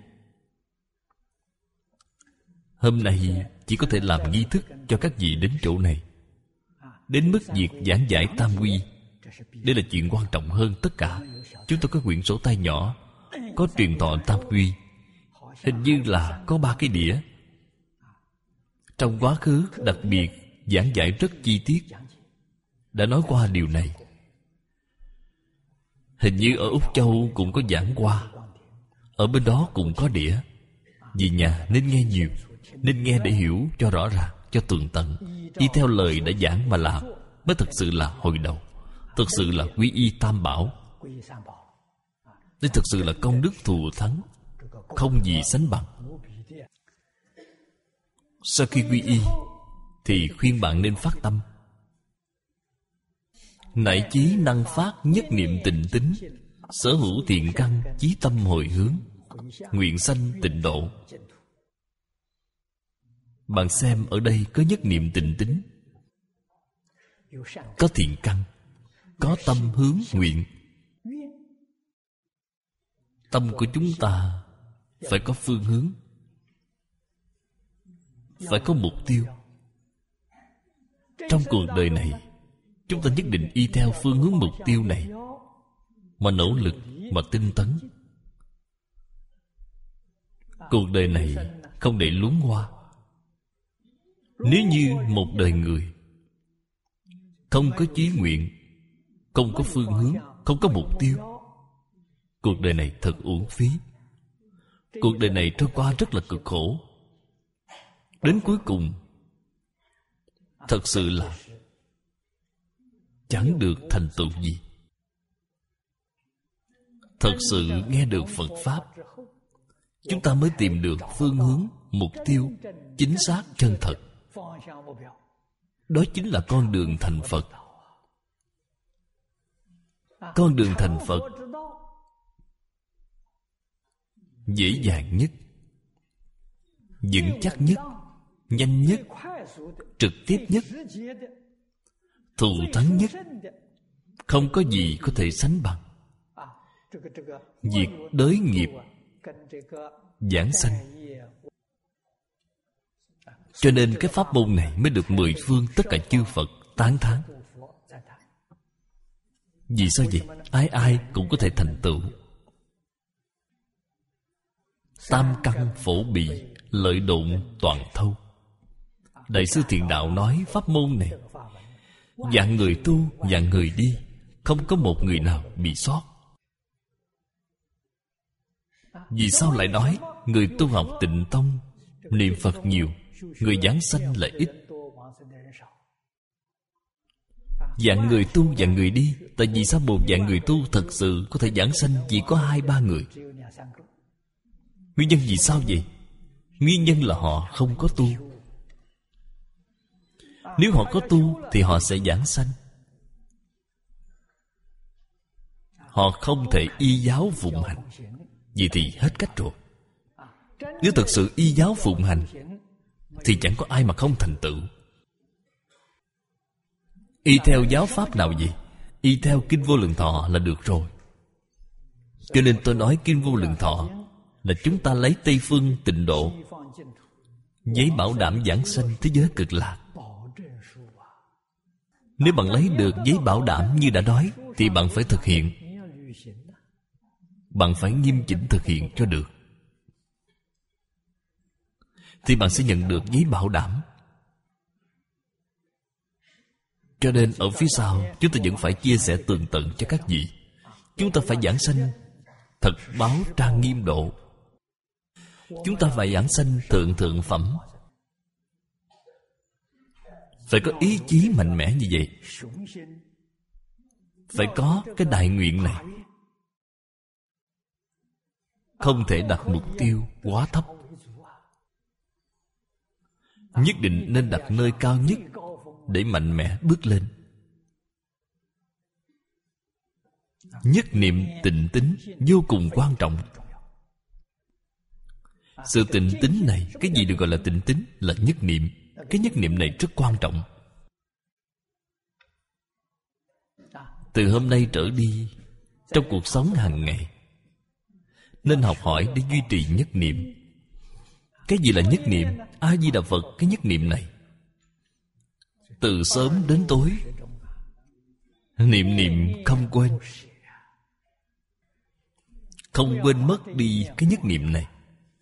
Hôm nay chỉ có thể làm nghi thức cho các vị đến chỗ này. Đến mức việc giảng giải tam quy, đây là chuyện quan trọng hơn tất cả. Chúng tôi có quyển sổ tay nhỏ, có truyền thọ tam quy. Hình như là có ba cái đĩa. Trong quá khứ đặc biệt giảng giải rất chi tiết, đã nói qua điều này. Hình như ở Úc Châu cũng có giảng qua. Ở bên đó cũng có đĩa. Vì nhà nên nghe nhiều, nên nghe để hiểu cho rõ ràng, cho tường tận. Y theo lời đã giảng mà làm mới thực sự là hồi đầu. Thực sự là quy y tam bảo. Đây thực sự là công đức thù thắng, không gì sánh bằng. Sau khi quy y thì khuyên bạn nên phát tâm. Nại chí năng phát nhất niệm tịnh tín, sở hữu thiện căn chí tâm hồi hướng, nguyện sanh tịnh độ. Bạn xem ở đây có nhất niệm tịnh tín, có thiện căn, có tâm hướng nguyện. Tâm của chúng ta phải có phương hướng, phải có mục tiêu. Trong cuộc đời này, chúng ta nhất định y theo phương hướng mục tiêu này mà nỗ lực, mà tinh tấn. Cuộc đời này không để luống hoa. Nếu như một đời người không có chí nguyện, không có phương hướng, không có mục tiêu, cuộc đời này thật uổng phí. Cuộc đời này trôi qua rất là cực khổ. Đến cuối cùng thật sự là chẳng được thành tựu gì. Thật sự nghe được Phật Pháp, chúng ta mới tìm được phương hướng, mục tiêu chính xác, chân thật. Đó chính là con đường thành Phật. Con đường thành Phật dễ dàng nhất, vững chắc nhất, nhanh nhất, trực tiếp nhất, thù thắng nhất. Không có gì có thể sánh bằng. Việc đới nghiệp, giảng sanh. Cho nên cái pháp môn này mới được mười phương tất cả chư Phật tán thán. Vì sao vậy? Ai ai cũng có thể thành tựu. Tam căn phổ bị, lợi độn toàn thâu. Đại sư Thiện Đạo nói pháp môn này, vạn người tu, vạn người đi, không có một người nào bị sót. Vì sao lại nói người tu học Tịnh Tông niệm Phật nhiều, người giảng sanh lại ít? Vạn người tu, vạn người đi. Tại vì sao một vạn người tu thật sự có thể giảng sanh chỉ có hai ba người? Nguyên nhân vì sao vậy? Nguyên nhân là họ không có tu. Nếu họ có tu thì họ sẽ giảng sanh. Họ không thể y giáo phụng hành, vậy thì hết cách rồi. Nếu thật sự y giáo phụng hành thì chẳng có ai mà không thành tựu. Y theo giáo pháp nào vậy? Y theo Kinh Vô Lượng Thọ là được rồi. Cho nên tôi nói Kinh Vô Lượng Thọ là chúng ta lấy Tây Phương Tịnh Độ, giấy bảo đảm giảng sanh thế giới Cực Lạc. Nếu bạn lấy được giấy bảo đảm như đã nói thì bạn phải thực hiện. Bạn phải nghiêm chỉnh thực hiện cho được, thì bạn sẽ nhận được giấy bảo đảm. Cho nên ở phía sau chúng ta vẫn phải chia sẻ tường tận cho các vị. Chúng ta phải giảng sanh thật báo trang nghiêm độ. Chúng ta phải giảng sanh thượng thượng phẩm. Phải có ý chí mạnh mẽ như vậy. Phải có cái đại nguyện này. Không thể đặt mục tiêu quá thấp. Nhất định nên đặt nơi cao nhất để mạnh mẽ bước lên. Nhất niệm tịnh tín vô cùng quan trọng. Sự tịnh tín này, cái gì được gọi là tịnh tín? Là nhất niệm. Cái nhất niệm này rất quan trọng. Từ hôm nay trở đi, trong cuộc sống hàng ngày nên học hỏi để duy trì nhất niệm. Cái gì là nhất niệm? A Di Đà Phật. Cái nhất niệm này từ sớm đến tối, niệm niệm không quên. Không quên mất đi cái nhất niệm này.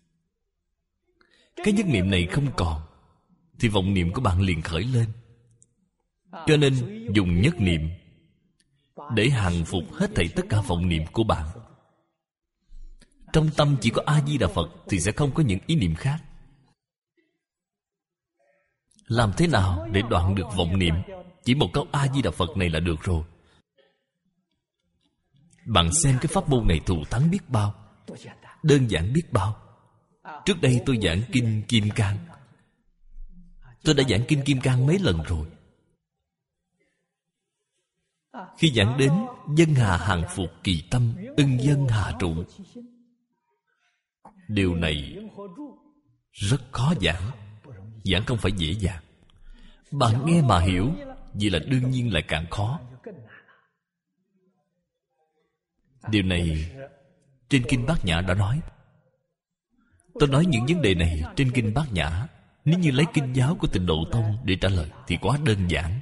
Cái nhất niệm này không còn thì vọng niệm của bạn liền khởi lên. Cho nên dùng nhất niệm để hàng phục hết thảy tất cả vọng niệm của bạn. Trong tâm chỉ có A Di Đà Phật thì sẽ không có những ý niệm khác. Làm thế nào để đoạn được vọng niệm? Chỉ một câu A Di Đà Phật này là được rồi. Bạn xem cái pháp môn này thù thắng biết bao, đơn giản biết bao. Trước đây tôi giảng Kinh Kim Cang. Tôi đã giảng Kinh Kim Cang mấy lần rồi. Khi giảng đến dân hà hàng phục kỳ tâm, ưng dân hà trụ, điều này rất khó giảng. Giảng không phải dễ dàng. Bạn nghe mà hiểu, vậy là đương nhiên lại càng khó. Điều này trên Kinh Bát Nhã đã nói. Tôi nói những vấn đề này trên Kinh Bát Nhã. Nếu như lấy kinh giáo của Tịnh Độ Tông để trả lời thì quá đơn giản.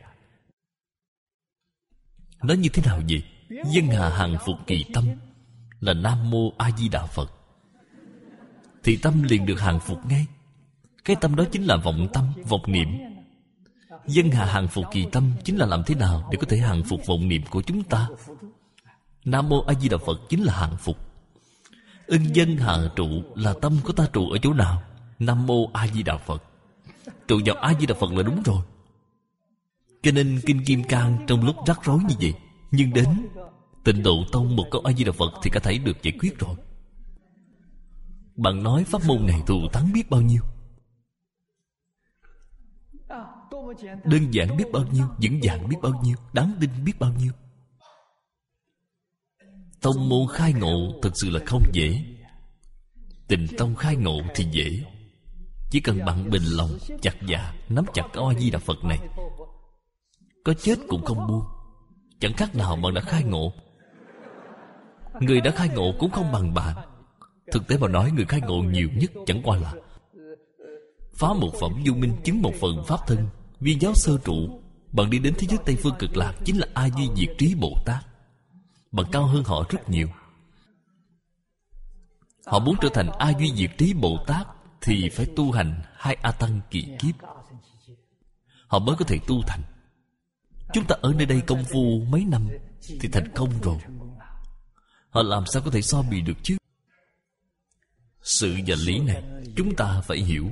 Nói như thế nào vậy? Dân hà hàng phục kỳ tâm là Nam Mô A Di Đà Phật, thì tâm liền được hàng phục ngay. Cái tâm đó chính là vọng tâm, vọng niệm. Dân hà hàng phục kỳ tâm chính là làm thế nào để có thể hàng phục vọng niệm của chúng ta. Nam Mô A Di Đà Phật chính là hàng phục. Ưng dân hà trụ là tâm của ta trụ ở chỗ nào? Nam Mô A Di Đà Phật. Trụ vào A Di Đà Phật là đúng rồi. Cho nên Kinh Kim Cang trong lúc rắc rối như vậy, nhưng đến Tịnh Độ Tông một câu A Di Đà Phật thì cả thảy được giải quyết rồi. Bạn nói pháp môn này thù thắng biết bao nhiêu, đơn giản biết bao nhiêu, vững vàng biết bao nhiêu, đáng tin biết bao nhiêu. Tông môn khai ngộ thật sự là không dễ. Tịnh tông khai ngộ thì dễ. Chỉ cần bạn bình lòng, chặt dạ, nắm chặt câu A Di Đà Phật này, có chết cũng không buông. Chẳng khác nào bạn đã khai ngộ. Người đã khai ngộ cũng không bằng bạn. Thực tế mà nói, người khai ngộ nhiều nhất chẳng qua là phá một phẩm vô minh, chứng một phần pháp thân, viên giáo sơ trụ. Bạn đi đến thế giới Tây Phương Cực Lạc chính là A Di Diệt Trí Bồ Tát. Bạn cao hơn họ rất nhiều. Họ muốn trở thành A Duy Diệt Trí Bồ Tát thì phải tu hành hai A Tăng kỳ kiếp, họ mới có thể tu thành. Chúng ta ở nơi đây công phu mấy năm thì thành công rồi. Họ làm sao có thể so bì được chứ? Sự và lý này chúng ta phải hiểu.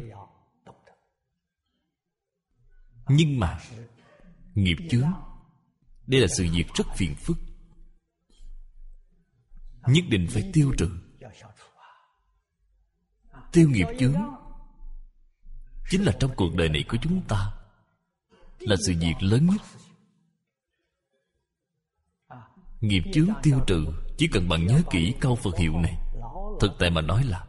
Nhưng mà nghiệp chướng, đây là sự việc rất phiền phức, nhất định phải tiêu trừ. Tiêu nghiệp chướng chính là trong cuộc đời này của chúng ta là sự việc lớn nhất. Nghiệp chướng tiêu trừ, chỉ cần bạn nhớ kỹ câu Phật hiệu này. Thực tại mà nói là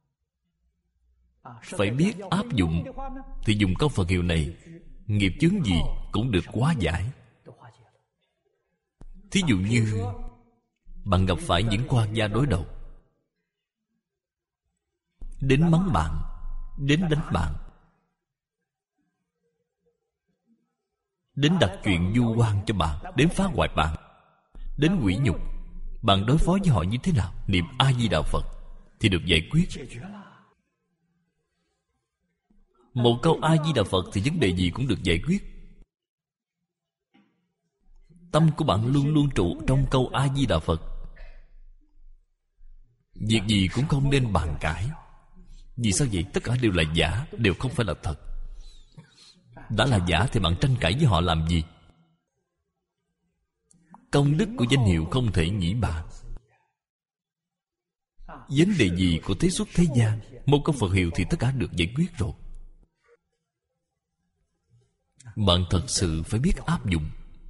phải biết áp dụng, thì dùng câu Phật hiệu này, nghiệp chướng gì cũng được hóa giải. Thí dụ như bạn gặp phải những quan gia đối đầu, đến mắng bạn, đến đánh bạn, đến đặt chuyện vu oan cho bạn, đến phá hoại bạn, đến quỷ nhục, bạn đối phó với họ như thế nào? Niệm A Di Đà Phật thì được giải quyết. Một câu A Di Đà Phật thì vấn đề gì cũng được giải quyết. Tâm của bạn luôn luôn trụ trong câu A Di Đà Phật. Việc gì cũng không nên bàn cãi. Vì sao vậy? Tất cả đều là giả, đều không phải là thật. Đã là giả thì bạn tranh cãi với họ làm gì? Công đức của danh hiệu không thể nghĩ bàn. Vấn đề gì của thế xuất thế gian, một câu Phật hiệu thì tất cả được giải quyết rồi. Bạn thật sự phải biết áp dụng.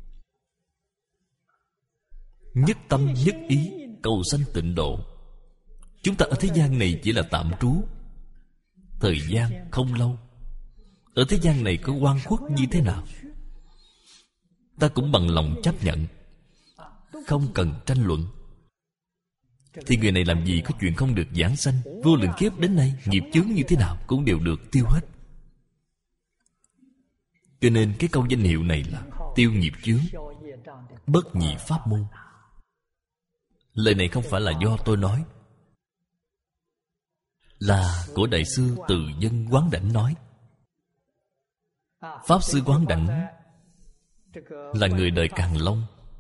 Nhất tâm nhất ý cầu sanh tịnh độ. Chúng ta ở thế gian này chỉ là tạm trú, thời gian không lâu. Ở thế gian này có oan khuất như thế nào, ta cũng bằng lòng chấp nhận, không cần tranh luận. Thì người này làm gì có chuyện không được giảng sanh. Vô lượng kiếp đến nay, nghiệp chướng như thế nào cũng đều được tiêu hết. Cho nên cái câu danh hiệu này là tiêu nghiệp chướng, bất nhị pháp môn. Lời này không phải là do tôi nói, là của Đại sư Từ Dân Quán Đảnh nói. Pháp Sư Quán Đảnh là người đời Càn Long.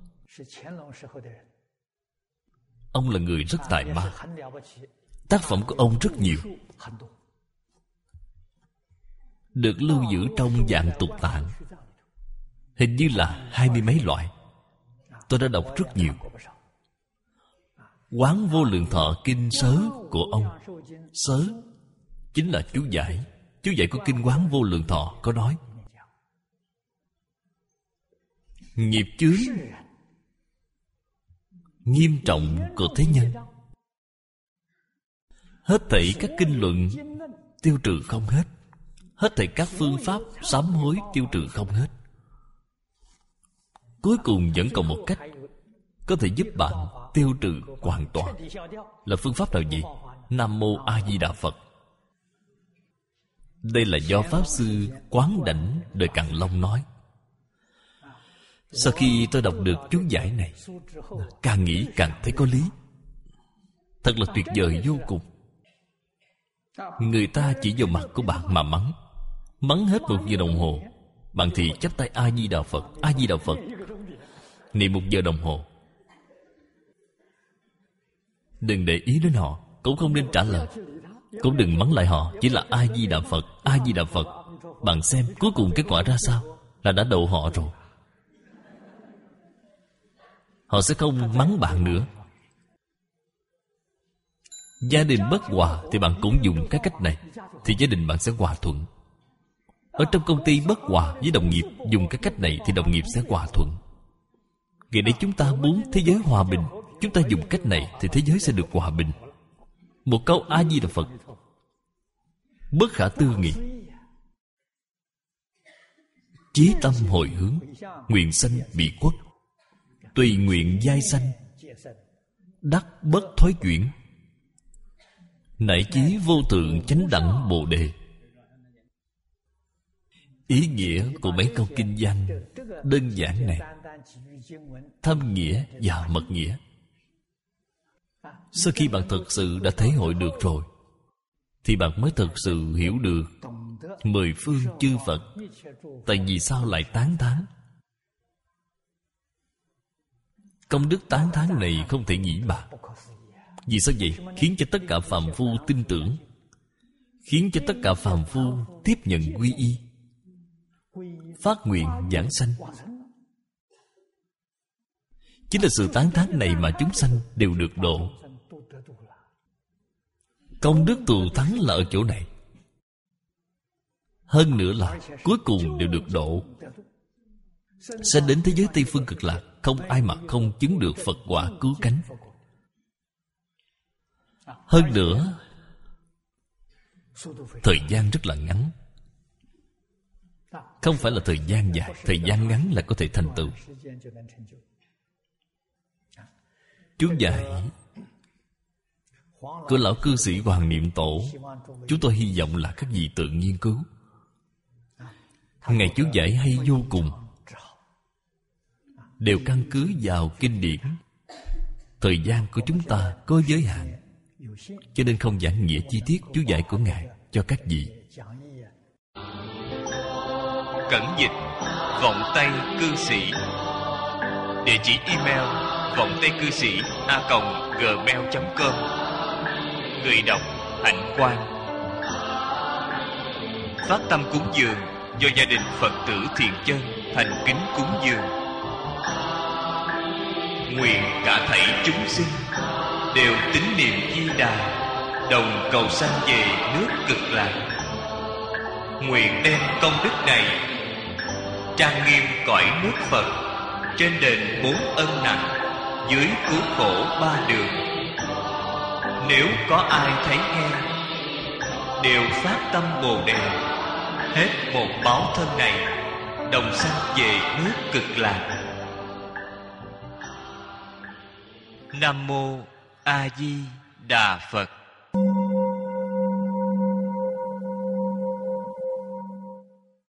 Ông là người rất tài ba. Tác phẩm của ông rất nhiều, được lưu giữ trong dạng tục tạng, hình như là hai mươi mấy loại. Tôi đã đọc rất nhiều. Quán Vô Lượng Thọ Kinh Sớ của ông. Sớ chính là chú giải. Chú giải của Kinh Quán Vô Lượng Thọ có nói nghiệp chướng nghiêm trọng của thế nhân, hết thảy các kinh luận tiêu trừ không hết, hết thảy các phương pháp sám hối tiêu trừ không hết. Cuối cùng vẫn còn một cách có thể giúp bạn tiêu trừ hoàn toàn. Là phương pháp nào vậy? Nam Mô A Di Đà Phật. Đây là do Pháp Sư Quán Đảnh đời Càn Long nói. Sau khi tôi đọc được chú giải này, càng nghĩ càng thấy có lý. Thật là tuyệt vời vô cùng. Người ta chỉ vào mặt của bạn mà mắng, mắng hết một giờ đồng hồ. Bạn thì chắp tay A Di Đà Phật, A Di Đà Phật, niệm một giờ đồng hồ. Đừng để ý đến họ, cũng không nên trả lời, cũng đừng mắng lại họ. Chỉ là A Di Đà Phật, A Di Đà Phật. Bạn xem cuối cùng kết quả ra sao? Là đã độ họ rồi. Họ sẽ không mắng bạn nữa. Gia đình bất hòa thì bạn cũng dùng cái cách này, thì gia đình bạn sẽ hòa thuận. Ở trong công ty bất hòa với đồng nghiệp, dùng cái cách này thì đồng nghiệp sẽ hòa thuận. Ngày nay chúng ta muốn thế giới hòa bình, chúng ta dùng cách này thì thế giới sẽ được hòa bình. Một câu A Di Đà Phật, bất khả tư nghị. Chí tâm hồi hướng, nguyện sanh bị quốc, tùy nguyện giai sanh, đắc bất thối chuyển, nảy chí vô thượng chánh đẳng bồ đề. Ý nghĩa của mấy câu kinh văn đơn giản này, thâm nghĩa và mật nghĩa. Sau khi bạn thật sự đã thể hội được rồi, thì bạn mới thật sự hiểu được mười phương chư Phật tại vì sao lại tán thán. Công đức tán thán này không thể nghĩ bàn. Vì sao vậy? Khiến cho tất cả phàm phu tin tưởng, khiến cho tất cả phàm phu tiếp nhận quy y, phát nguyện giảng sanh. Chính là sự tán thán này mà chúng sanh đều được độ. Công đức thù thắng là ở chỗ này. Hơn nữa là cuối cùng đều được độ. sẽ đến thế giới Tây Phương Cực Lạc. Không ai mà không chứng được Phật quả cứu cánh. Hơn nữa, thời gian rất là ngắn. Không phải là thời gian dài. Thời gian ngắn là có thể thành tựu. Chú giải của lão cư sĩ Hoàng Niệm Tổ, chúng tôi hy vọng là các vị tự nghiên cứu. Ngài chú giải hay vô cùng, đều căn cứ vào kinh điển. Thời gian của chúng ta có giới hạn, cho nên không giảng nghĩa chi tiết chú giải của Ngài cho các vị. Cẩn dịch Vọng Tây Cư Sĩ. Địa chỉ email vọng tây cư sĩ a còng gmail chấm com. Người đọc Hạnh Quang. Phát tâm cúng dường do gia đình Phật tử Thiện Chân thành kính cúng dường. Nguyện cả thảy chúng sinh đều tín niệm Di Đà, đồng cầu sanh về nước Cực Lạc. Nguyện đem công đức này trang nghiêm cõi nước Phật, trên đền bốn ân nặng, dưới cứu khổ ba đường. Nếu có ai thấy nghe, đều phát tâm Bồ Đề, hết một báo thân này, đồng sanh về nước Cực Lạc. Nam mô A Di Đà Phật.